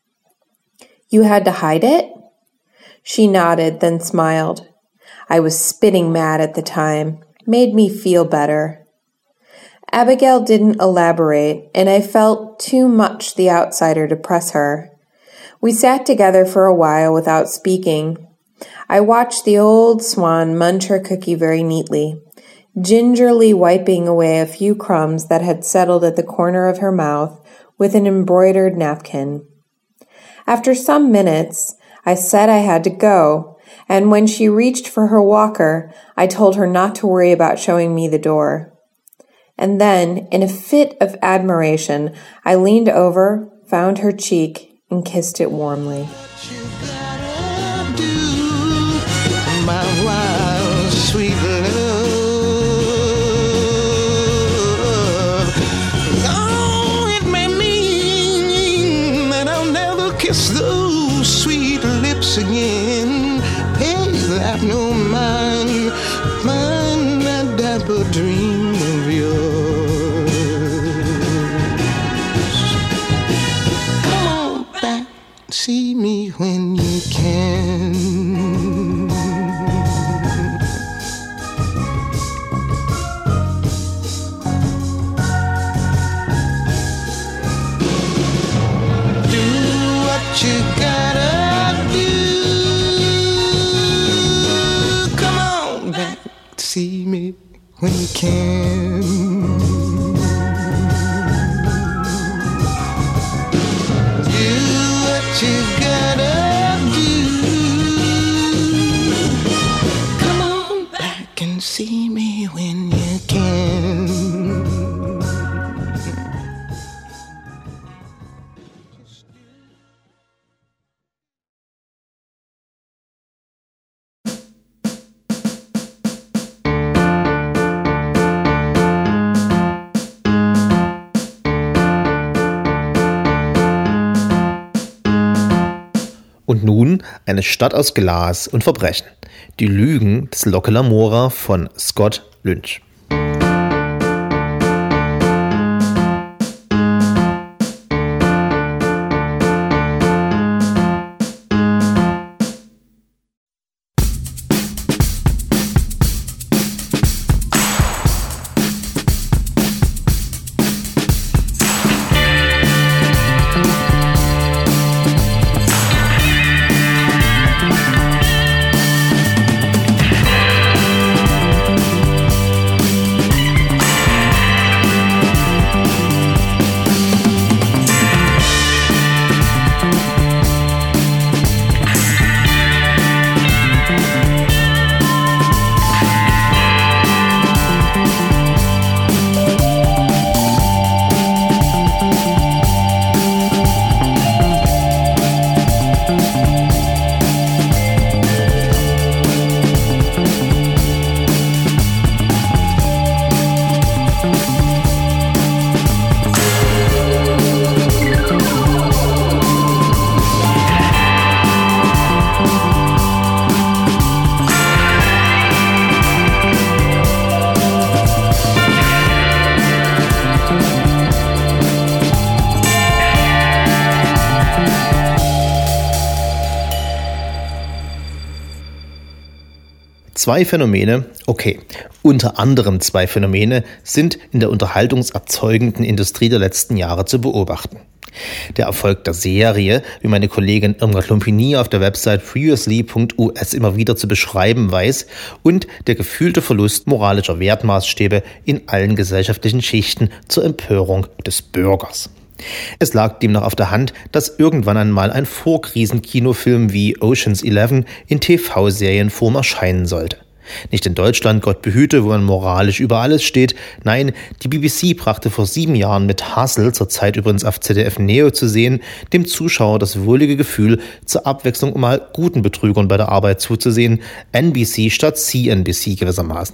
"You had to hide it?" She nodded, then smiled. I was spitting mad at the time. Made me feel better. Abigail didn't elaborate, and I felt too much the outsider to press her. We sat together for a while without speaking. I watched the old swan munch her cookie very neatly, gingerly wiping away a few crumbs that had settled at the corner of her mouth with an embroidered napkin. After some minutes, I said I had to go, and when she reached for her walker, I told her not to worry about showing me the door. And then, in a fit of admiration, I leaned over, found her cheek, and kissed it warmly. You gotta do, my wife. Und nun eine Stadt aus Glas und Verbrechen. Die Lügen des Locke Lamora von Scott Lynch. Zwei Phänomene, okay, unter anderem zwei Phänomene sind in der unterhaltungserzeugenden Industrie der letzten Jahre zu beobachten. Der Erfolg der Serie, wie meine Kollegin Irmgard Lumpini auf der Website previously punkt u s immer wieder zu beschreiben weiß, und der gefühlte Verlust moralischer Wertmaßstäbe in allen gesellschaftlichen Schichten zur Empörung des Bürgers. Es lag demnach auf der Hand, dass irgendwann einmal ein Vorkrisen-Kinofilm wie Ocean's Eleven in T V-Serienform erscheinen sollte. Nicht in Deutschland, Gott behüte, wo man moralisch über alles steht. Nein, die B B C brachte vor sieben Jahren mit Hustle, zur Zeit übrigens auf Z D F Neo zu sehen, dem Zuschauer das wohlige Gefühl, zur Abwechslung um mal guten Betrügern bei der Arbeit zuzusehen, N B C statt C N B C gewissermaßen.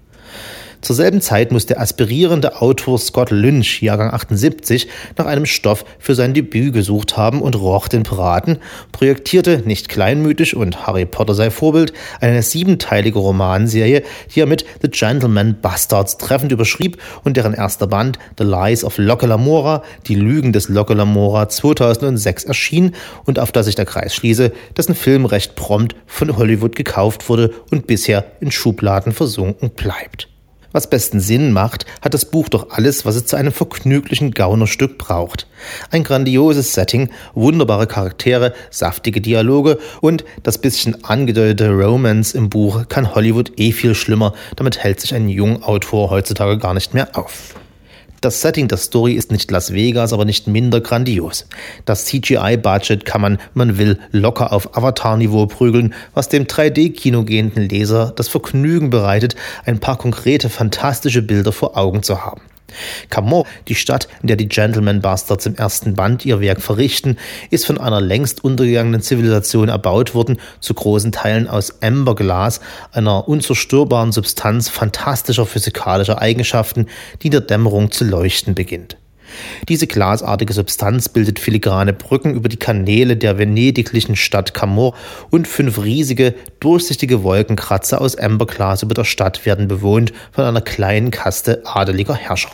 Zur selben Zeit muss der aspirierende Autor Scott Lynch, Jahrgang achtundsiebzig, nach einem Stoff für sein Debüt gesucht haben und roch den Piraten, projektierte, nicht kleinmütig und Harry Potter sei Vorbild, eine siebenteilige Romanserie, die er mit The Gentleman Bastards treffend überschrieb und deren erster Band The Lies of Locke Lamora, die Lügen des Locke Lamora zweitausendsechs erschien und auf das ich der Kreis schließe, dessen Film recht prompt von Hollywood gekauft wurde und bisher in Schubladen versunken bleibt. Was besten Sinn macht, hat das Buch doch alles, was es zu einem vergnüglichen Gaunerstück braucht. Ein grandioses Setting, wunderbare Charaktere, saftige Dialoge und das bisschen angedeutete Romance im Buch kann Hollywood eh viel schlimmer, damit hält sich ein junger Autor heutzutage gar nicht mehr auf. Das Setting der Story ist nicht Las Vegas, aber nicht minder grandios. Das C G I-Budget kann man, wenn man will, locker auf Avatar-Niveau prügeln, was dem drei D-Kino gehenden Leser das Vergnügen bereitet, ein paar konkrete, fantastische Bilder vor Augen zu haben. Camor, die Stadt, in der die Gentleman Bastards im ersten Band ihr Werk verrichten, ist von einer längst untergegangenen Zivilisation erbaut worden, zu großen Teilen aus Amberglas, einer unzerstörbaren Substanz fantastischer physikalischer Eigenschaften, die in der Dämmerung zu leuchten beginnt. Diese glasartige Substanz bildet filigrane Brücken über die Kanäle der venediglichen Stadt Camor und fünf riesige, durchsichtige Wolkenkratzer aus Amberglas über der Stadt werden bewohnt von einer kleinen Kaste adeliger Herrscher.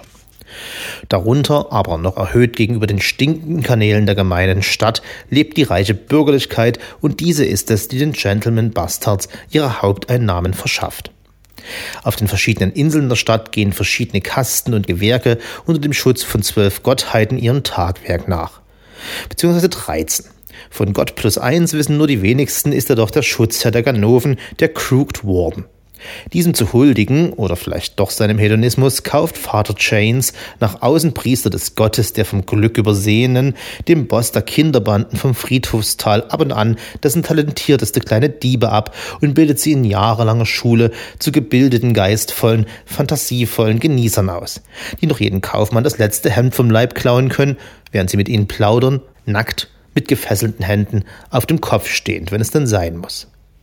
Darunter, aber noch erhöht gegenüber den stinkenden Kanälen der gemeinen Stadt, lebt die reiche Bürgerlichkeit und diese ist es, die den Gentleman Bastards ihre Haupteinnahmen verschafft. Auf den verschiedenen Inseln der Stadt gehen verschiedene Kasten und Gewerke unter dem Schutz von zwölf Gottheiten ihrem Tagwerk nach. Beziehungsweise dreizehn. Von Gott plus eins wissen nur die wenigsten, ist er doch der Schutzherr der Ganoven, der Crooked Warden. Diesem zu huldigen, oder vielleicht doch seinem Hedonismus, kauft Vater Chains, nach außen Priester des Gottes der vom Glück Übersehenen, dem Boss der Kinderbanden vom Friedhofstal ab und an dessen talentierteste kleine Diebe ab und bildet sie in jahrelanger Schule zu gebildeten, geistvollen, fantasievollen Genießern aus, die noch jeden Kaufmann das letzte Hemd vom Leib klauen können, während sie mit ihnen plaudern, nackt, mit gefesselten Händen, auf dem Kopf stehend, wenn es denn sein muss.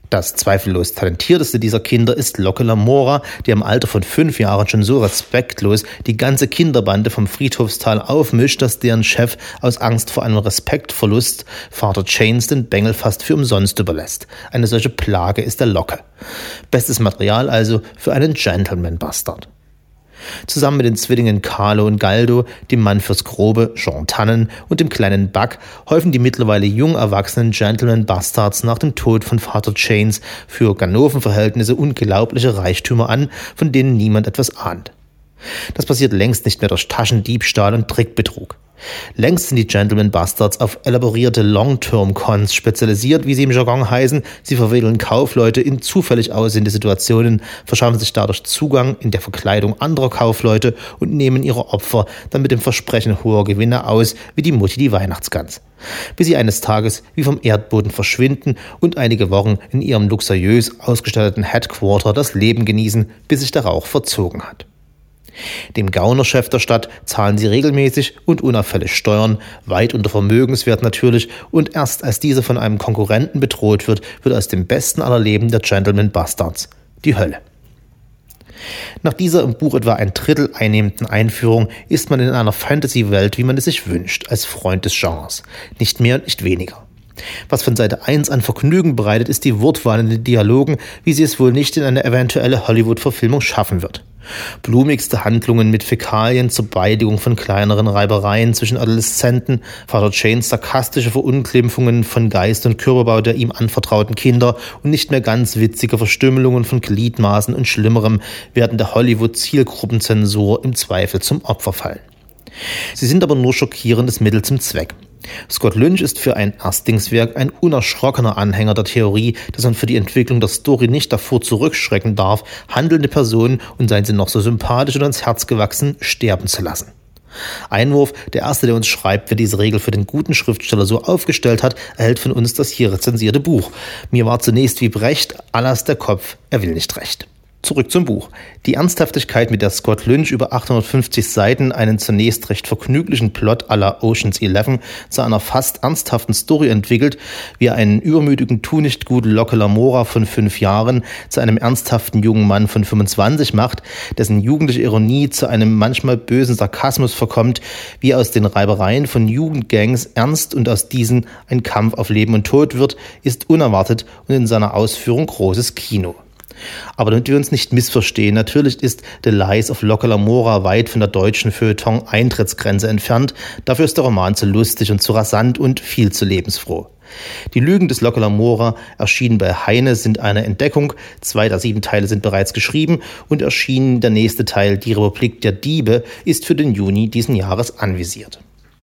Das zweifellos talentierteste dieser Kinder ist Locke Lamora, der im Alter von fünf Jahren schon so respektlos die ganze Kinderbande vom Friedhofstal aufmischt, dass deren Chef aus Angst vor einem Respektverlust Vater Chains den Bengel fast für umsonst überlässt. Eine solche Plage ist der Locke. Bestes Material also für einen Gentleman-Bastard. Zusammen mit den Zwillingen Carlo und Galdo, dem Mann fürs Grobe, Jean Tannen, und dem kleinen Buck häufen die mittlerweile jung erwachsenen Gentleman-Bastards nach dem Tod von Vater Chains für Ganoven-Verhältnisse unglaubliche Reichtümer an, von denen niemand etwas ahnt. Das passiert längst nicht mehr durch Taschendiebstahl und Trickbetrug. Längst sind die Gentleman Bastards auf elaborierte Long-Term-Cons spezialisiert, wie sie im Jargon heißen. Sie verwickeln Kaufleute in zufällig aussehende Situationen, verschaffen sich dadurch Zugang in der Verkleidung anderer Kaufleute und nehmen ihre Opfer dann mit dem Versprechen hoher Gewinne aus, wie die Mutti die Weihnachtsgans. Bis sie eines Tages wie vom Erdboden verschwinden und einige Wochen in ihrem luxuriös ausgestatteten Headquarter das Leben genießen, bis sich der Rauch verzogen hat. Dem Gaunerchef der Stadt zahlen sie regelmäßig und unauffällig Steuern, weit unter Vermögenswert natürlich, und erst als dieser von einem Konkurrenten bedroht wird, wird aus dem besten aller Leben der Gentleman Bastards die Hölle. Nach dieser im Buch etwa ein Drittel einnehmenden Einführung ist man in einer Fantasy-Welt, wie man es sich wünscht, als Freund des Genres. Nicht mehr und nicht weniger. Was von Seite eins an Vergnügen bereitet, ist die Wortwahl in den Dialogen, wie sie es wohl nicht in eine eventuelle Hollywood-Verfilmung schaffen wird. Blumigste Handlungen mit Fäkalien zur Beilegung von kleineren Reibereien zwischen Adoleszenten, Vater Chains sarkastische Verunglimpfungen von Geist und Körperbau der ihm anvertrauten Kinder und nicht mehr ganz witzige Verstümmelungen von Gliedmaßen und Schlimmerem werden der Hollywood-Zielgruppenzensur im Zweifel zum Opfer fallen. Sie sind aber nur schockierendes Mittel zum Zweck. Scott Lynch ist für ein Erstlingswerk ein unerschrockener Anhänger der Theorie, dass man für die Entwicklung der Story nicht davor zurückschrecken darf, handelnde Personen, und seien sie noch so sympathisch und ans Herz gewachsen, sterben zu lassen. Einwurf: Der Erste, der uns schreibt, wer diese Regel für den guten Schriftsteller so aufgestellt hat, erhält von uns das hier rezensierte Buch. Mir war zunächst wie Brecht, Alas der Kopf, er will nicht recht. Zurück zum Buch. Die Ernsthaftigkeit, mit der Scott Lynch über achthundertfünfzig Seiten einen zunächst recht vergnüglichen Plot à la Ocean's Eleven zu einer fast ernsthaften Story entwickelt, wie er einen übermütigen Tu-nicht-gut Locke Lamora von fünf Jahren zu einem ernsthaften jungen Mann von fünfundzwanzig macht, dessen jugendliche Ironie zu einem manchmal bösen Sarkasmus verkommt, wie aus den Reibereien von Jugendgangs ernst und aus diesen ein Kampf auf Leben und Tod wird, ist unerwartet und in seiner Ausführung großes Kino. Aber damit wir uns nicht missverstehen, natürlich ist The Lies of Locke Lamora weit von der deutschen Feuilleton-Eintrittsgrenze entfernt. Dafür ist der Roman zu lustig und zu rasant und viel zu lebensfroh. Die Lügen des Locke Lamora, erschienen bei Heine, sind eine Entdeckung. Zwei der sieben Teile sind bereits geschrieben und erschienen der nächste Teil, Die Republik der Diebe, ist für den Juni diesen Jahres anvisiert.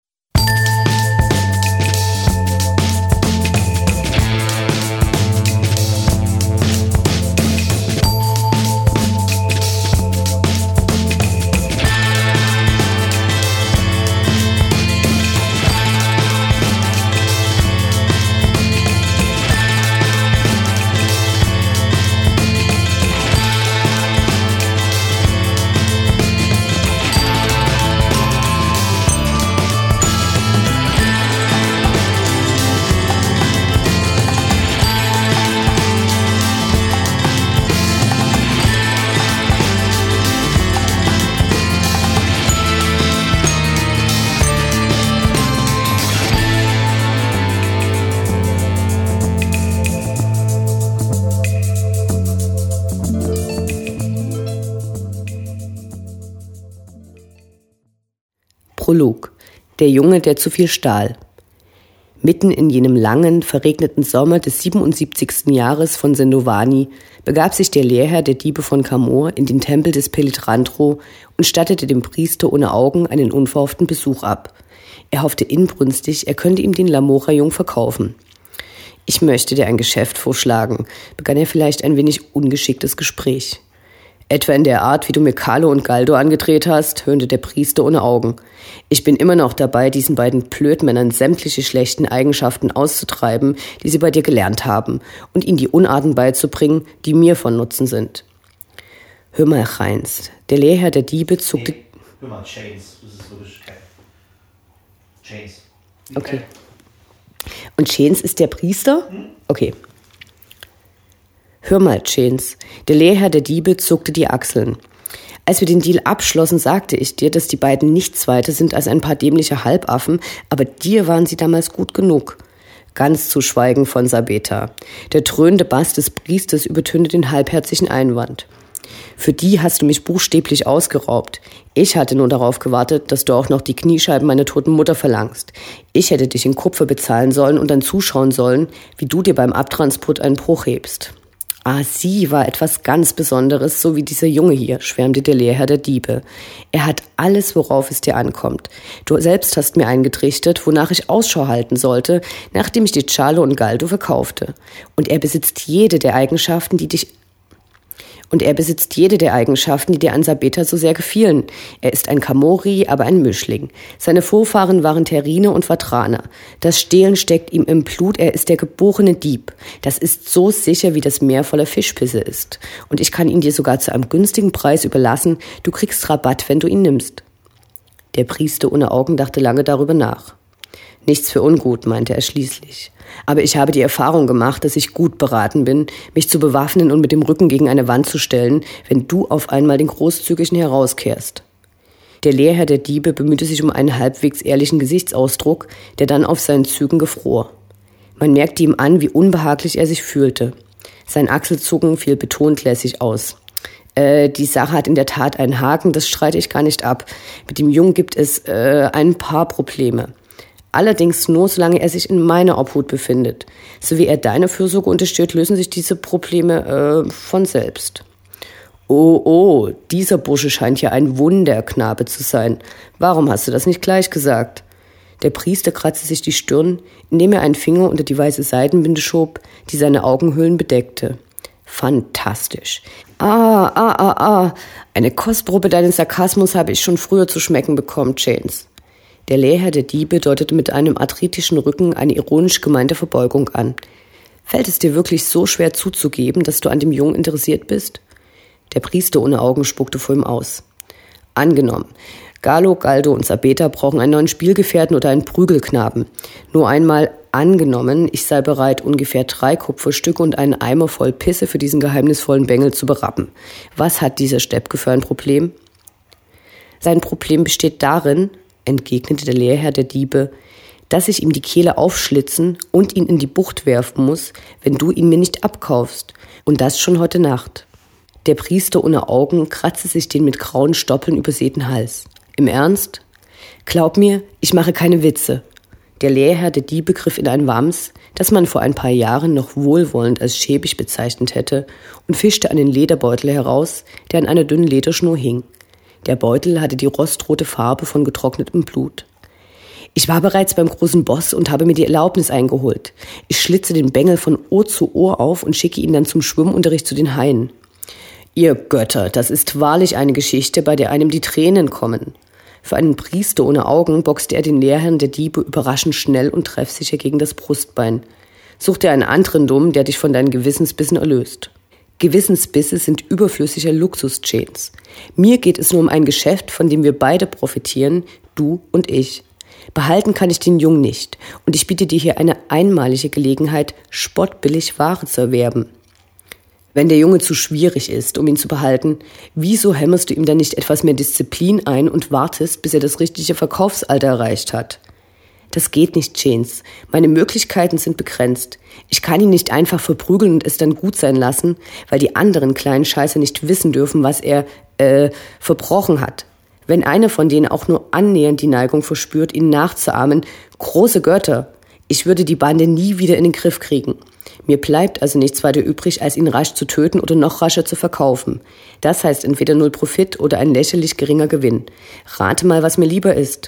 Prolog. Der Junge, der zu viel stahl. Mitten in jenem langen, verregneten Sommer des siebenundsiebzigsten Jahres von Sendovani begab sich der Lehrherr der Diebe von Camor in den Tempel des Pelitrantro und stattete dem Priester ohne Augen einen unverhofften Besuch ab. Er hoffte inbrünstig, er könnte ihm den Lamora-Jung verkaufen. »Ich möchte dir ein Geschäft vorschlagen«, begann er vielleicht ein wenig ungeschicktes Gespräch. »Etwa in der Art, wie du mir Carlo und Galdo angedreht hast«, höhnte der Priester ohne Augen. »Ich bin immer noch dabei, diesen beiden Blödmännern sämtliche schlechten Eigenschaften auszutreiben, die sie bei dir gelernt haben, und ihnen die Unarten beizubringen, die mir von Nutzen sind.« »Hör mal, Heinz«, der Lehrherr der Diebe zuckte... Nee, hör mal, Chains, das ist wirklich geil. Chains. Okay. Und Chains ist der Priester? Okay. Hör mal, Chains. Der Lehrherr der Diebe zuckte die Achseln. Als wir den Deal abschlossen, sagte ich dir, dass die beiden nichts weiter sind als ein paar dämliche Halbaffen, aber dir waren sie damals gut genug. Ganz zu schweigen von Sabeta. Der dröhnende Bass des Priesters übertönte den halbherzigen Einwand. Für die hast du mich buchstäblich ausgeraubt. Ich hatte nur darauf gewartet, dass du auch noch die Kniescheiben meiner toten Mutter verlangst. Ich hätte dich in Kupfer bezahlen sollen und dann zuschauen sollen, wie du dir beim Abtransport einen Bruch hebst. Ah, sie war etwas ganz Besonderes, so wie dieser Junge hier, schwärmte der Lehrherr der Diebe. Er hat alles, worauf es dir ankommt. Du selbst hast mir eingetrichtert, wonach ich Ausschau halten sollte, nachdem ich die Charlo und Galdo verkaufte. Und er besitzt jede der Eigenschaften, die dich Und er besitzt jede der Eigenschaften, die dir an Sabeta so sehr gefielen. Er ist ein Kamori, aber ein Mischling. Seine Vorfahren waren Terrine und Vatraner. Das Stehlen steckt ihm im Blut, er ist der geborene Dieb. Das ist so sicher, wie das Meer voller Fischpisse ist. Und ich kann ihn dir sogar zu einem günstigen Preis überlassen. Du kriegst Rabatt, wenn du ihn nimmst. Der Priester ohne Augen dachte lange darüber nach. Nichts für ungut, meinte er schließlich. Aber ich habe die Erfahrung gemacht, dass ich gut beraten bin, mich zu bewaffnen und mit dem Rücken gegen eine Wand zu stellen, wenn du auf einmal den Großzügigen herauskehrst. Der Lehrherr der Diebe bemühte sich um einen halbwegs ehrlichen Gesichtsausdruck, der dann auf seinen Zügen gefror. Man merkte ihm an, wie unbehaglich er sich fühlte. Sein Achselzucken fiel betont lässig aus. Äh, die Sache hat in der Tat einen Haken, das streite ich gar nicht ab. Mit dem Jungen gibt es äh, ein paar Probleme. Allerdings nur, solange er sich in meiner Obhut befindet. So wie er deine Fürsorge unterstützt, lösen sich diese Probleme äh, von selbst. Oh, oh, dieser Bursche scheint ja ein Wunderknabe zu sein. Warum hast du das nicht gleich gesagt? Der Priester kratzte sich die Stirn, indem er einen Finger unter die weiße Seidenbinde schob, die seine Augenhöhlen bedeckte. Fantastisch. Ah, ah, ah, ah. Eine Kostprobe deines Sarkasmus habe ich schon früher zu schmecken bekommen, Chains. Der Lehrherr der Diebe deutete mit einem arthritischen Rücken eine ironisch gemeinte Verbeugung an. Fällt es dir wirklich so schwer zuzugeben, dass du an dem Jungen interessiert bist? Der Priester ohne Augen spuckte vor ihm aus. Angenommen, Gallo, Galdo und Sabeta brauchen einen neuen Spielgefährten oder einen Prügelknaben. Nur einmal angenommen, ich sei bereit, ungefähr drei Kupferstücke und einen Eimer voll Pisse für diesen geheimnisvollen Bengel zu berappen. Was hat dieser Steppke für ein Problem? Sein Problem besteht darin, entgegnete der Lehrherr der Diebe, dass ich ihm die Kehle aufschlitzen und ihn in die Bucht werfen muss, wenn du ihn mir nicht abkaufst. Und das schon heute Nacht. Der Priester ohne Augen kratzte sich den mit grauen Stoppeln übersäten Hals. Im Ernst? Glaub mir, ich mache keine Witze. Der Lehrherr der Diebe griff in ein Wams, das man vor ein paar Jahren noch wohlwollend als schäbig bezeichnet hätte, und fischte einen Lederbeutel heraus, der an einer dünnen Lederschnur hing. Der Beutel hatte die rostrote Farbe von getrocknetem Blut. Ich war bereits beim großen Boss und habe mir die Erlaubnis eingeholt. Ich schlitze den Bengel von Ohr zu Ohr auf und schicke ihn dann zum Schwimmunterricht zu den Haien. Ihr Götter, das ist wahrlich eine Geschichte, bei der einem die Tränen kommen. Für einen Priester ohne Augen boxte er den Lehrherrn der Diebe überraschend schnell und treffsicher gegen das Brustbein. Such dir einen anderen Dumm, der dich von deinen Gewissensbissen erlöst. Gewissensbisse sind überflüssiger Luxus-Chains. Mir geht es nur um ein Geschäft, von dem wir beide profitieren, du und ich. Behalten kann ich den Jungen nicht, und ich biete dir hier eine einmalige Gelegenheit, spottbillig Ware zu erwerben. Wenn der Junge zu schwierig ist, um ihn zu behalten, wieso hämmerst du ihm dann nicht etwas mehr Disziplin ein und wartest, bis er das richtige Verkaufsalter erreicht hat? Das geht nicht, Chains. Meine Möglichkeiten sind begrenzt. Ich kann ihn nicht einfach verprügeln und es dann gut sein lassen, weil die anderen kleinen Scheiße nicht wissen dürfen, was er, äh, verbrochen hat. Wenn einer von denen auch nur annähernd die Neigung verspürt, ihn nachzuahmen, große Götter, ich würde die Bande nie wieder in den Griff kriegen. Mir bleibt also nichts weiter übrig, als ihn rasch zu töten oder noch rascher zu verkaufen. Das heißt entweder null Profit oder ein lächerlich geringer Gewinn. Rate mal, was mir lieber ist.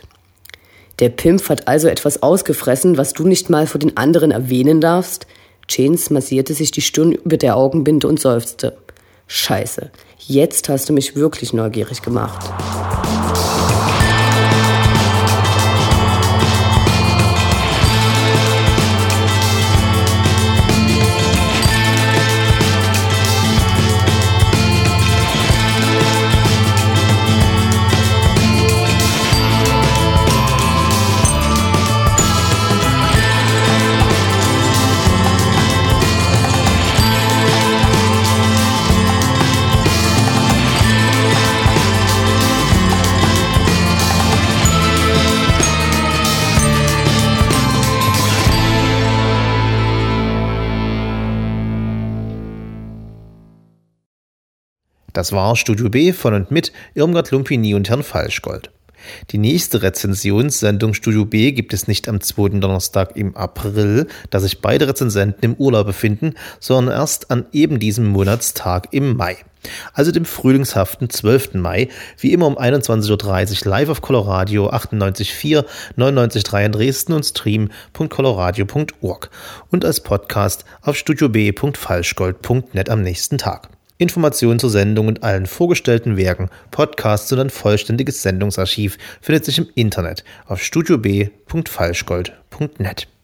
Der Pimp hat also etwas ausgefressen, was du nicht mal vor den anderen erwähnen darfst? Chains massierte sich die Stirn über der Augenbinde und seufzte. Scheiße, jetzt hast du mich wirklich neugierig gemacht. Das war Studio B von und mit Irmgard Lumpini und Herrn Falschgold. Die nächste Rezensionssendung Studio B gibt es nicht am zweiten Donnerstag im April, da sich beide Rezensenten im Urlaub befinden, sondern erst an eben diesem Monatstag im Mai. Also dem frühlingshaften zwölften Mai, wie immer um einundzwanzig Uhr dreißig live auf Coloradio achtundneunzig Komma vier, neunundneunzig Komma drei in Dresden und stream punkt coloradio punkt org und als Podcast auf studio b punkt falschgold punkt net am nächsten Tag. Informationen zur Sendung und allen vorgestellten Werken, Podcasts und ein vollständiges Sendungsarchiv findet sich im Internet auf studio b punkt falschgold punkt net.